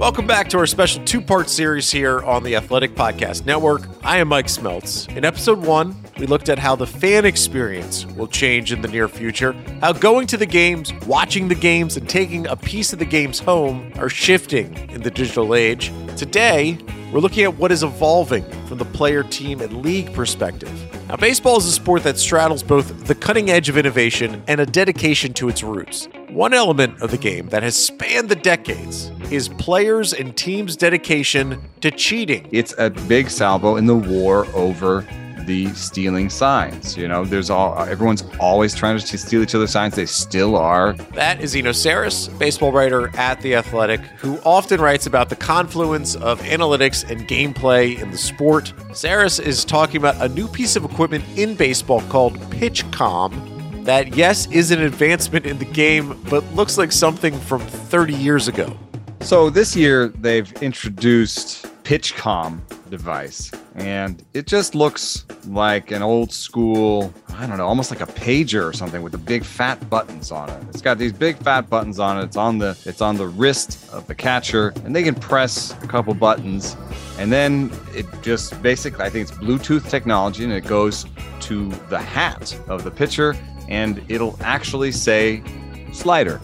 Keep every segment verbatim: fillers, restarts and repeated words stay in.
Welcome back to our special two-part series here on the Athletic Podcast Network. I am Mike Smeltz. In episode one, we looked at how the fan experience will change in the near future, how going to the games, watching the games, and taking a piece of the games home are shifting in the digital age. Today, we're looking at what is evolving from the player, team, and league perspective. Now, baseball is a sport that straddles both the cutting edge of innovation and a dedication to its roots. One element of the game that has spanned the decades is players and teams' dedication to cheating. It's a big salvo in the war over the stealing signs. You know, there's all everyone's always trying to steal each other's signs. They still are. That is Eno Sarris, baseball writer at The Athletic, who often writes about the confluence of analytics and gameplay in the sport. Sarris is talking about a new piece of equipment in baseball called PitchCom that, yes, is an advancement in the game, but looks like something from thirty years ago. So this year, they've introduced PitchCom device, and it just looks like an old school, I don't know, almost like a pager or something with the big fat buttons on it. It's got these big fat buttons on it. It's on the it's on the wrist of the catcher, and they can press a couple buttons, and then it just basically, I think it's Bluetooth technology, and it goes to the hat of the pitcher, and it'll actually say slider.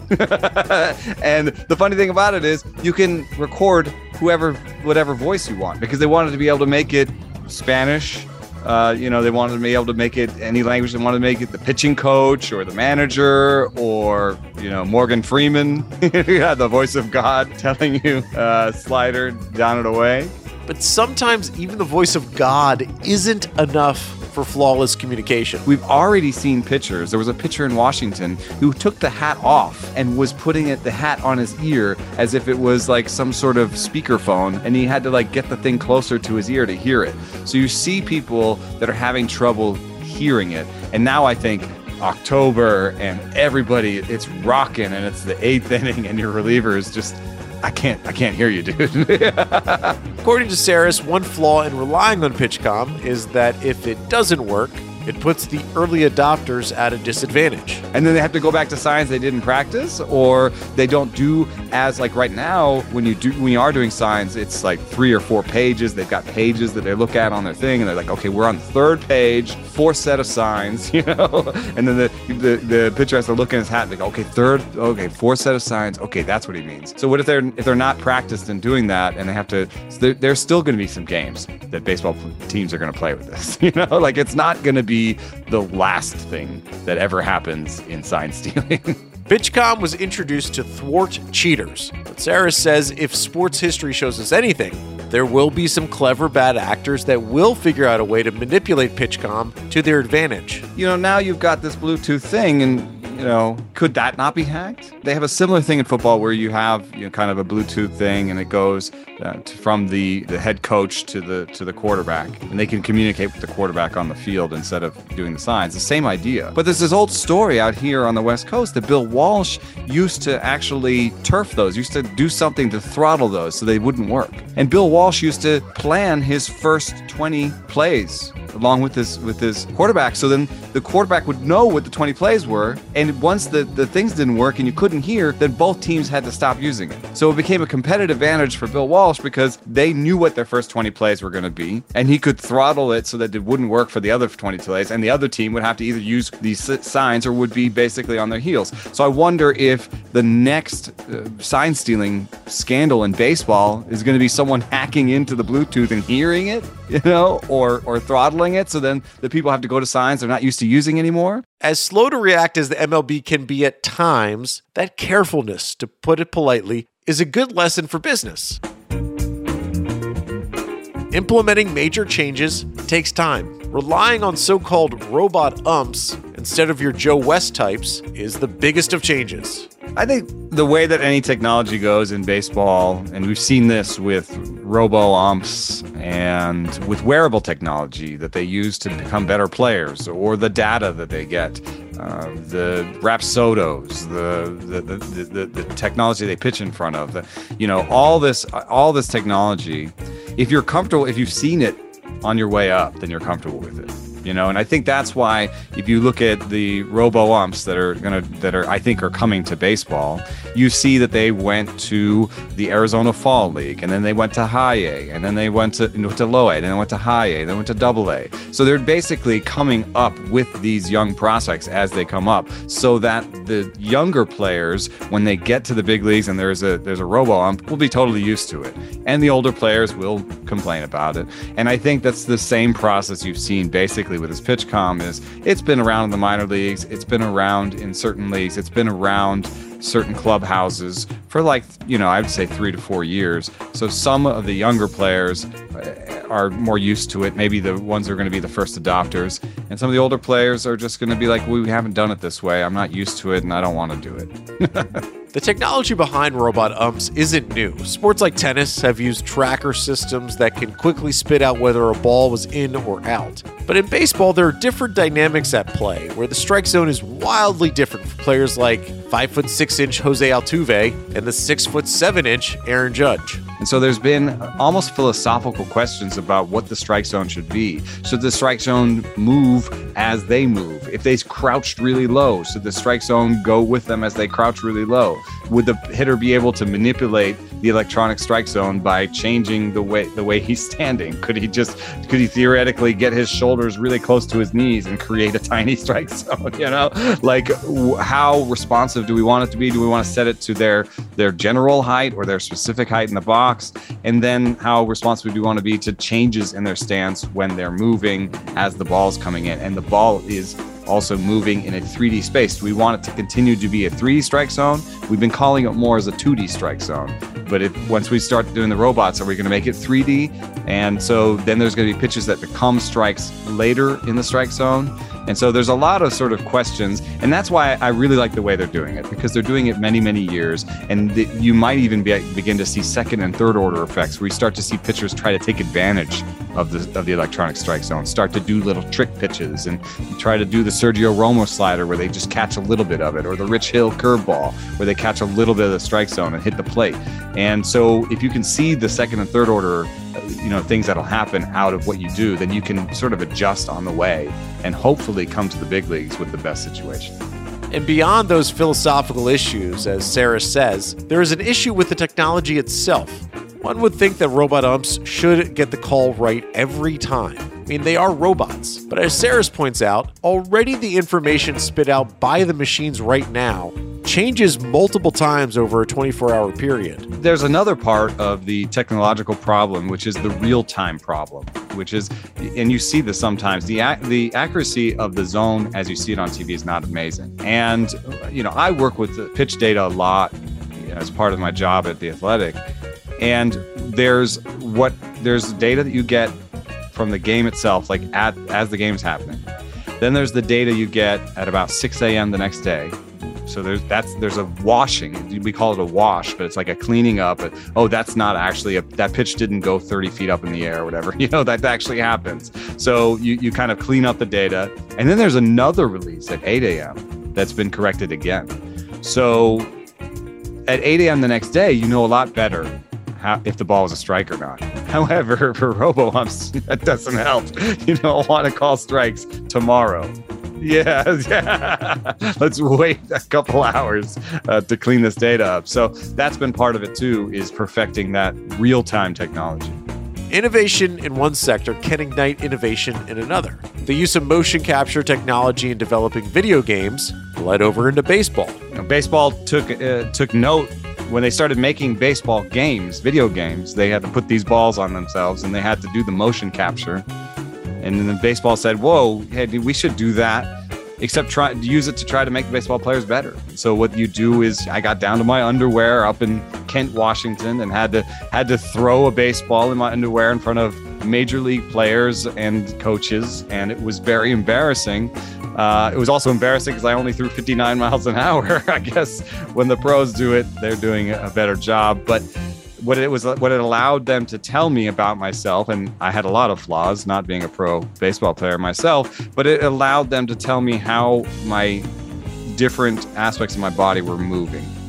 And the funny thing about it is you can record whoever, whatever voice you want, because they wanted to be able to make it Spanish. Uh, you know, they wanted to be able to make it any language. They wanted to make it the pitching coach or the manager or, you know, Morgan Freeman, yeah, the voice of God telling you uh, slider, down and away. But sometimes even the voice of God isn't enough for flawless communication. We've already seen pitchers. There was a pitcher in Washington who took the hat off and was putting it, the hat on his ear as if it was like some sort of speakerphone, and he had to like get the thing closer to his ear to hear it. So you see people that are having trouble hearing it. And now I think October and everybody, it's rocking and it's the eighth inning and your reliever is just, I can't, I can't hear you, dude. According to Sarris, one flaw in relying on PitchCom is that if it doesn't work, it puts the early adopters at a disadvantage. And then they have to go back to signs they didn't practice, or they don't do as, like right now, when you do when you are doing signs, it's like three or four pages. They've got pages that they look at on their thing, and they're like, okay, we're on the third page, fourth set of signs, you know? And then the, the, the pitcher has to look in his hat and they go, okay, third, okay, fourth set of signs, okay, that's what he means. So what if they're if they're not practiced in doing that, and they have to, so there, there's still going to be some games that baseball teams are going to play with this, you know? Like, it's not going to be be the last thing that ever happens in sign stealing. PitchCom was introduced to thwart cheaters, but Sarris says if sports history shows us anything, there will be some clever bad actors that will figure out a way to manipulate PitchCom to their advantage. You know, now you've got this Bluetooth thing, and you know, could that not be hacked? They have a similar thing in football where you have, you know, kind of a Bluetooth thing, and it goes uh, to, from the, the head coach to the to the quarterback, and they can communicate with the quarterback on the field instead of doing the signs. The same idea. But there's this old story out here on the West Coast that Bill Walsh used to actually turf those, used to do something to throttle those so they wouldn't work. And Bill Walsh used to plan his first twenty plays along with his with his quarterback, so then the quarterback would know what the twenty plays were, and once the, the things didn't work and you couldn't hear, then both teams had to stop using it. So it became a competitive advantage for Bill Walsh because they knew what their first twenty plays were going to be, and he could throttle it so that it wouldn't work for the other twenty plays, and the other team would have to either use these signs or would be basically on their heels. So I wonder if the next uh, sign stealing scandal in baseball is going to be someone hacking into the Bluetooth and hearing it, you know, or or throttling it, so then the people have to go to signs they're not used to using anymore. As slow to react as the M L B can be at times, that carefulness, to put it politely, is a good lesson for business. Implementing major changes takes time. Relying on so-called robot umps instead of your Joe West types is the biggest of changes. I think the way that any technology goes in baseball, and we've seen this with robo-umps and with wearable technology that they use to become better players, or the data that they get, uh, the Rapsodos, the the, the the the technology they pitch in front of, the, you know, all this all this technology. If you're comfortable, if you've seen it on your way up, then you're comfortable with it. you know. And I think that's why if you look at the robo umps that are gonna that are I think are coming to baseball, you see that they went to the Arizona Fall League, and then they went to High A, and then they went to you know, to Low A, and then they went to High A, then went to Double A. So they're basically coming up with these young prospects as they come up, so that the younger players, when they get to the big leagues and there's a there's a robo ump, will be totally used to it, and the older players will complain about it. And I think that's the same process you've seen basically with this PitchCom. Is it's been around in the minor leagues, it's been around in certain leagues, it's been around certain clubhouses for like, you know, I'd say three to four years. So some of the younger players are more used to it. Maybe the ones who are going to be the first adopters. And some of the older players are just going to be like, we haven't done it this way. I'm not used to it and I don't want to do it. The technology behind robot umps isn't new. Sports like tennis have used tracker systems that can quickly spit out whether a ball was in or out. But in baseball, there are different dynamics at play, where the strike zone is wildly different for players like five foot six inch Jose Altuve and the six foot seven inch Aaron Judge. And so there's been almost philosophical questions about what the strike zone should be. Should the strike zone move as they move? If they crouched really low, should the strike zone go with them as they crouch really low? Would the hitter be able to manipulate the electronic strike zone by changing the way the way he's standing? Could he just could he theoretically get his shoulders really close to his knees and create a tiny strike zone? You know, like w- how responsive do we want it to be? Do we want to set it to their their general height or their specific height in the box? And then how responsive do we want to be to changes in their stance when they're moving as the ball's coming in and the ball is also moving in a three D space? Do we want it to continue to be a three D strike zone? We've been calling it more as a two D strike zone. But if once we start doing the robots, are we going to make it three D? And so then there's going to be pitches that become strikes later in the strike zone. And so there's a lot of sort of questions. And that's why I really like the way they're doing it, because they're doing it many, many years. And the, you might even be, begin to see second and third order effects where you start to see pitchers try to take advantage of the of the electronic strike zone, start to do little trick pitches and try to do the Sergio Romo slider where they just catch a little bit of it, or the Rich Hill curveball where they catch a little bit of the strike zone and hit the plate. And so if you can see the second and third order, you know, things that'll happen out of what you do, then you can sort of adjust on the way and hopefully come to the big leagues with the best situation. And beyond those philosophical issues, as Sarah says, there is an issue with the technology itself. One would think that robot umps should get the call right every time. I mean, they are robots. But as Sarah points out, already the information spit out by the machines right now changes multiple times over a twenty-four hour period. There's another part of the technological problem, which is the real-time problem, which is, and you see this sometimes, the ac- the accuracy of the zone as you see it on T V is not amazing. And, you know, I work with the pitch data a lot, you know, as part of my job at The Athletic. And there's what there's data that you get from the game itself, like at as the game's happening. Then there's the data you get at about six a.m. the next day. So there's that's there's a washing. We call it a wash, but it's like a cleaning up. But, oh, that's not actually a that pitch didn't go thirty feet up in the air or whatever. You know, that actually happens. So you you kind of clean up the data, and then there's another release at eight a.m. that's been corrected again. So at eight a.m. the next day, you know a lot better how, if the ball was a strike or not. However, for robo-umps, that doesn't help. You don't want to call strikes tomorrow. Yeah, yeah. Let's wait a couple hours uh, to clean this data up. So that's been part of it too, is perfecting that real-time technology. Innovation in one sector can ignite innovation in another. The use of motion capture technology in developing video games led over into baseball. You know, baseball took uh, took note when they started making baseball games, video games. They had to put these balls on themselves, and they had to do the motion capture. And then baseball said, "Whoa, hey, we should do that, except try use it to try to make the baseball players better." So what you do is, I got down to my underwear up in Kent, Washington, and had to had to throw a baseball in my underwear in front of major league players and coaches, and it was very embarrassing. Uh, it was also embarrassing because I only threw fifty-nine miles an hour. I guess when the pros do it, they're doing a better job. But what it was, what it allowed them to tell me about myself, and I had a lot of flaws, not being a pro baseball player myself, but it allowed them to tell me how my different aspects of my body were moving.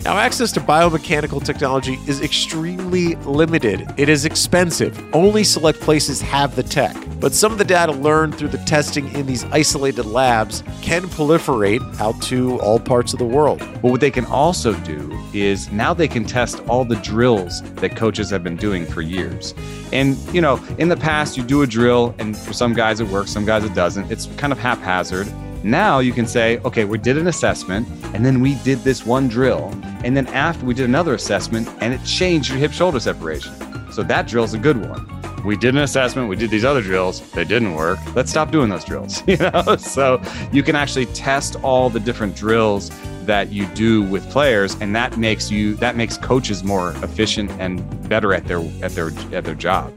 Now, access to biomechanical technology is extremely limited. It is expensive. Only select places have the tech. But some of the data learned through the testing in these isolated labs can proliferate out to all parts of the world. But what they can also do is now they can test all the drills that coaches have been doing for years. And, you know, in the past, you do a drill, and for some guys it works, some guys it doesn't. It's kind of haphazard. Now you can say, okay, we did an assessment, and then we did this one drill, and then after we did another assessment, and it changed your hip-shoulder separation. So that drill's a good one. We did an assessment, we did these other drills, they didn't work. Let's stop doing those drills. You know, so you can actually test all the different drills that you do with players, and that makes you that makes coaches more efficient and better at their at their at their job.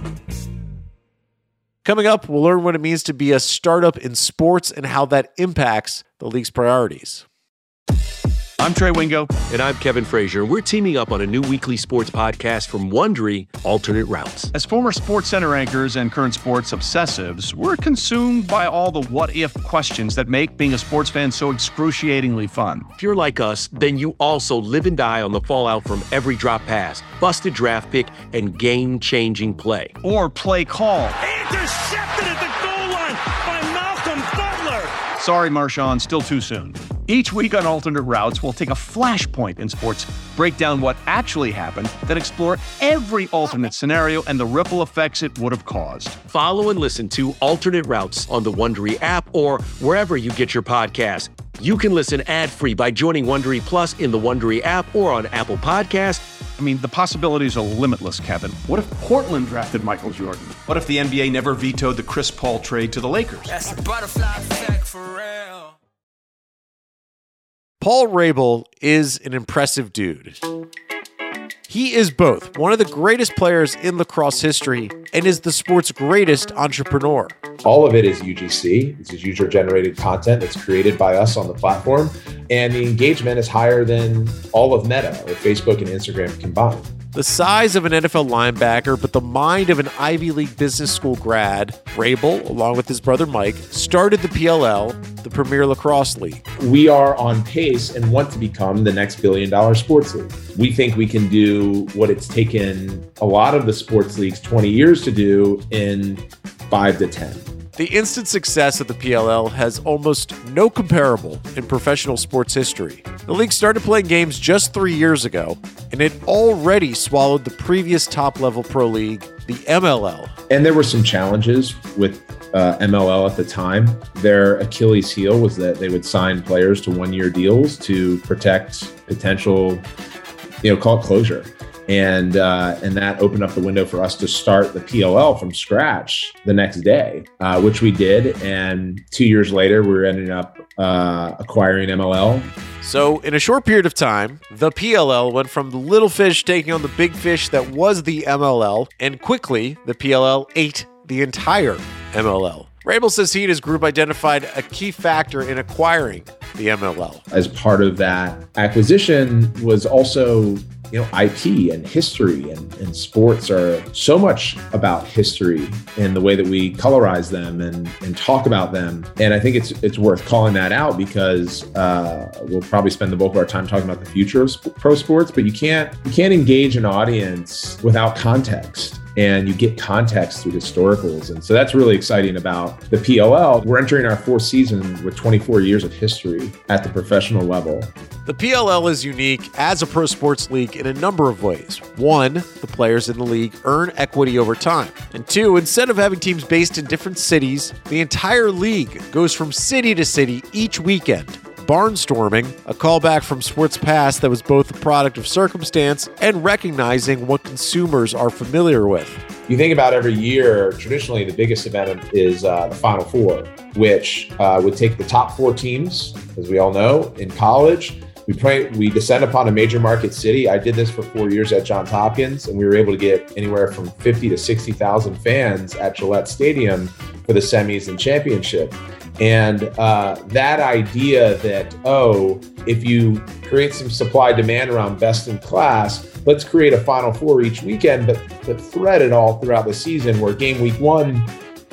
Coming up, we'll learn what it means to be a startup in sports and how that impacts the league's priorities. I'm Trey Wingo. And I'm Kevin Frazier. We're teaming up on a new weekly sports podcast from Wondery, Alternate Routes. As former Sports Center anchors and current sports obsessives, we're consumed by all the what-if questions that make being a sports fan so excruciatingly fun. If you're like us, then you also live and die on the fallout from every drop pass, busted draft pick, and game-changing play. Or play call. Intercepted at the goal line by Malcolm Butler. Sorry, Marshawn, still too soon. Each week on Alternate Routes, we'll take a flashpoint in sports, break down what actually happened, then explore every alternate scenario and the ripple effects it would have caused. Follow and listen to Alternate Routes on the Wondery app or wherever you get your podcasts. You can listen ad-free by joining Wondery Plus in the Wondery app or on Apple Podcasts. I mean, the possibilities are limitless, Kevin. What if Portland drafted Michael Jordan? What if the N B A never vetoed the Chris Paul trade to the Lakers? That's a butterfly effect for real. Paul Rabil is an impressive dude. He is both one of the greatest players in lacrosse history and is the sport's greatest entrepreneur. All of it is U G C. This is user-generated content that's created by us on the platform. And the engagement is higher than all of Meta or Facebook and Instagram combined. The size of an N F L linebacker, but the mind of an Ivy League business school grad, Rabil, along with his brother Mike, started the P L L, the Premier Lacrosse League. We are on pace and want to become the next billion-dollar sports league. We think we can do what it's taken a lot of the sports leagues twenty years to do in five to ten. The instant success of the P L L has almost no comparable in professional sports history. The league started playing games just three years ago, and it already swallowed the previous top-level pro league, the M L L. And there were some challenges with uh, M L L at the time. Their Achilles heel was that they would sign players to one-year deals to protect potential, you know, call it closure. And uh, and that opened up the window for us to start the P L L from scratch the next day, uh, which we did. And two years later, we were ending up uh, acquiring M L L. So in a short period of time, the P L L went from the little fish taking on the big fish that was the M L L, and quickly the P L L ate the entire M L L. Rabil says he and his group identified a key factor in acquiring the M L L. As part of that acquisition was also, you know, I P and history, and, and sports are so much about history and the way that we colorize them and, and talk about them. And I think it's it's worth calling that out because uh, we'll probably spend the bulk of our time talking about the future of sp- pro sports, but you can't you can't engage an audience without context. And you get context through historicals. And so that's really exciting about the P L L. We're entering our fourth season with twenty-four years of history at the professional level. The P L L is unique as a pro sports league in a number of ways. One, the players in the league earn equity over time. And two, instead of having teams based in different cities, the entire league goes from city to city each weekend. Barnstorming, a callback from sports past that was both a product of circumstance and recognizing what consumers are familiar with. You think about every year, traditionally the biggest event is uh, the Final Four, which uh, would take the top four teams, as we all know, in college. We play, we descend upon a major market city. I did this for four years at Johns Hopkins, and we were able to get anywhere from fifty to sixty thousand fans at Gillette Stadium for the semis and championship. And uh, that idea that, oh, if you create some supply demand around best in class, let's create a Final Four each weekend, but, but thread it all throughout the season where game week one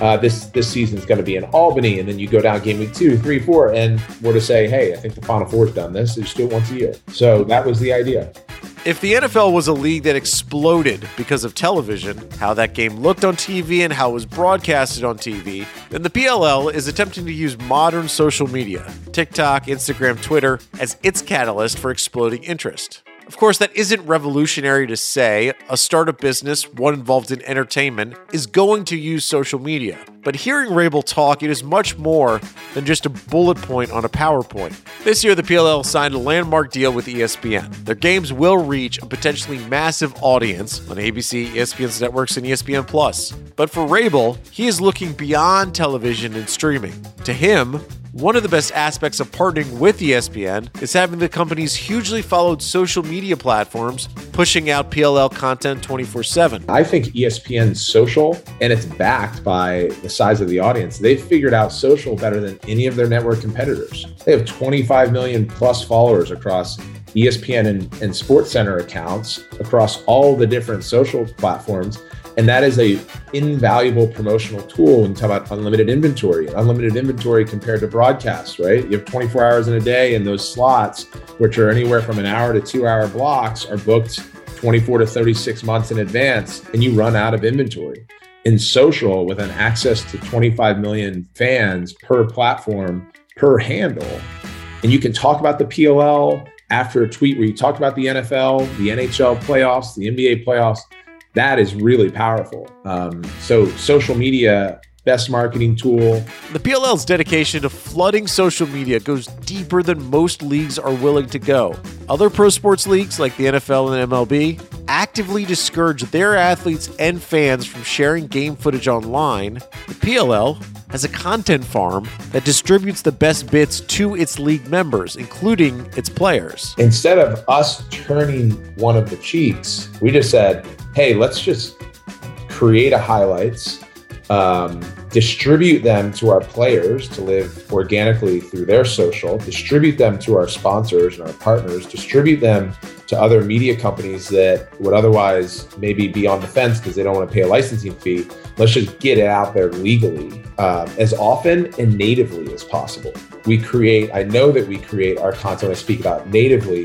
uh, this this season's going to be in Albany, and then you go down game week two, three, four, and we're to say, hey, I think the Final Four's done this. They just do it once a year. So that was the idea. If the N F L was a league that exploded because of television, how that game looked on T V and how it was broadcasted on T V, then the P L L is attempting to use modern social media, TikTok, Instagram, Twitter, as its catalyst for exploding interest. Of course, that isn't revolutionary to say. A startup business, one involved in entertainment, is going to use social media. But hearing Rabel talk, it is much more than just a bullet point on a PowerPoint. This year, the P L L signed a landmark deal with E S P N. Their games will reach a potentially massive audience on A B C, E S P N's networks, and E S P N Plus. But for Rabel, he is looking beyond television and streaming. To him, one of the best aspects of partnering with E S P N is having the company's hugely followed social media platforms pushing out P L L content twenty-four seven. I think E S P N's social, and it's backed by the size of the audience. They've figured out social better than any of their network competitors. They have twenty-five million plus followers across E S P N and, and SportsCenter accounts across all the different social platforms. And that is a invaluable promotional tool when you talk about unlimited inventory. Unlimited inventory compared to broadcast, right? You have twenty-four hours in a day, and those slots, which are anywhere from an hour to two hour blocks, are booked twenty-four to thirty-six months in advance, and you run out of inventory. In social, with an access to twenty-five million fans per platform, per handle, and you can talk about the P L L after a tweet where you talk about the N F L, the N H L playoffs, the N B A playoffs. That is really powerful. Um, so social media, best marketing tool. The P L L's dedication to flooding social media goes deeper than most leagues are willing to go. Other pro sports leagues like the N F L and M L B actively discourage their athletes and fans from sharing game footage online. The P L L has a content farm that distributes the best bits to its league members, including its players. Instead of us turning one of the cheeks, we just said, hey, let's just create a highlights, um, distribute them to our players to live organically through their social, distribute them to our sponsors and our partners, distribute them to other media companies that would otherwise maybe be on the fence because they don't want to pay a licensing fee. Let's just get it out there legally uh, as often and natively as possible. We create, I know that we create our content, I speak about natively,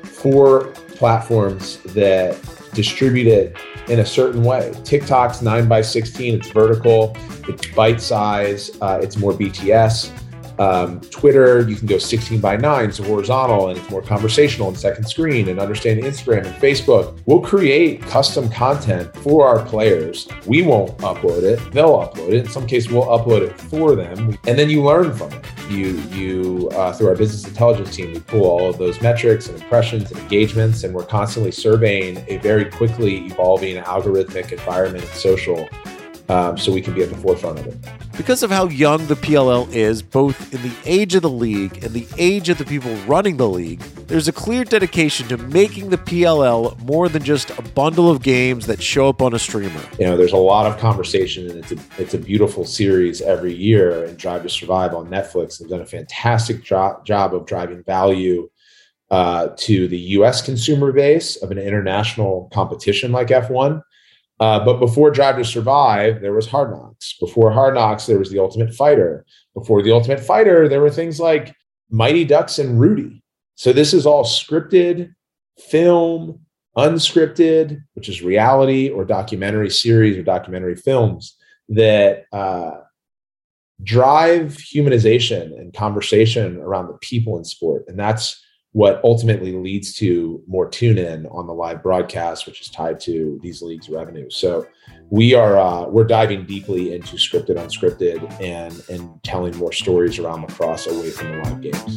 for platforms that distribute it in a certain way. TikTok's nine by sixteen, it's vertical, it's bite size, uh, it's more B T S. Um, Twitter, you can go sixteen by nine, so horizontal, and it's more conversational and second screen, and understand Instagram and Facebook. We'll create custom content for our players. We won't upload it, they'll upload it. In some cases, we'll upload it for them, and then you learn from it. You, you uh, through our business intelligence team, we pull all of those metrics and impressions and engagements, and we're constantly surveying a very quickly evolving algorithmic environment and social, um, so we can be at the forefront of it. Because of how young the P L L is, both in the age of the league and the age of the people running the league, there's a clear dedication to making the P L L more than just a bundle of games that show up on a streamer. You know, there's a lot of conversation, and it's a, it's a beautiful series every year. And Drive to Survive on Netflix has done a fantastic jo- job of driving value uh, to the U S consumer base of an international competition like F one. Uh, but before Drive to Survive, there was Hard Knocks. Before Hard Knocks, there was The Ultimate Fighter. Before The Ultimate Fighter, there were things like Mighty Ducks and Rudy. So this is all scripted, film, unscripted, which is reality or documentary series or documentary films that uh, drive humanization and conversation around the people in sport. And that's what ultimately leads to more tune-in on the live broadcast, which is tied to these leagues' revenue. So we are uh, we're diving deeply into scripted, unscripted, and and telling more stories around lacrosse away from the live games.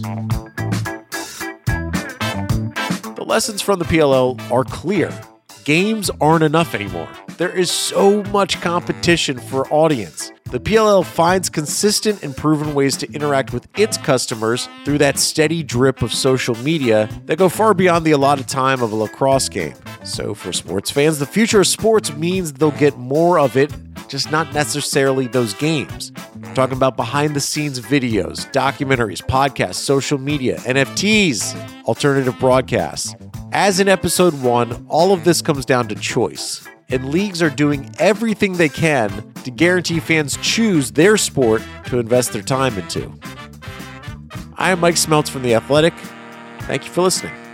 The lessons from the P L L are clear. Games aren't enough anymore. There is so much competition for audience. The P L L finds consistent and proven ways to interact with its customers through that steady drip of social media that go far beyond the allotted time of a lacrosse game. So for sports fans, the future of sports means they'll get more of it, just not necessarily those games. I'm talking about behind-the-scenes videos, documentaries, podcasts, social media, N F Ts, alternative broadcasts. As in episode one, all of this comes down to choice. and leagues are doing everything they can to guarantee fans choose their sport to invest their time into. I am Mike Smeltz from The Athletic. Thank you for listening.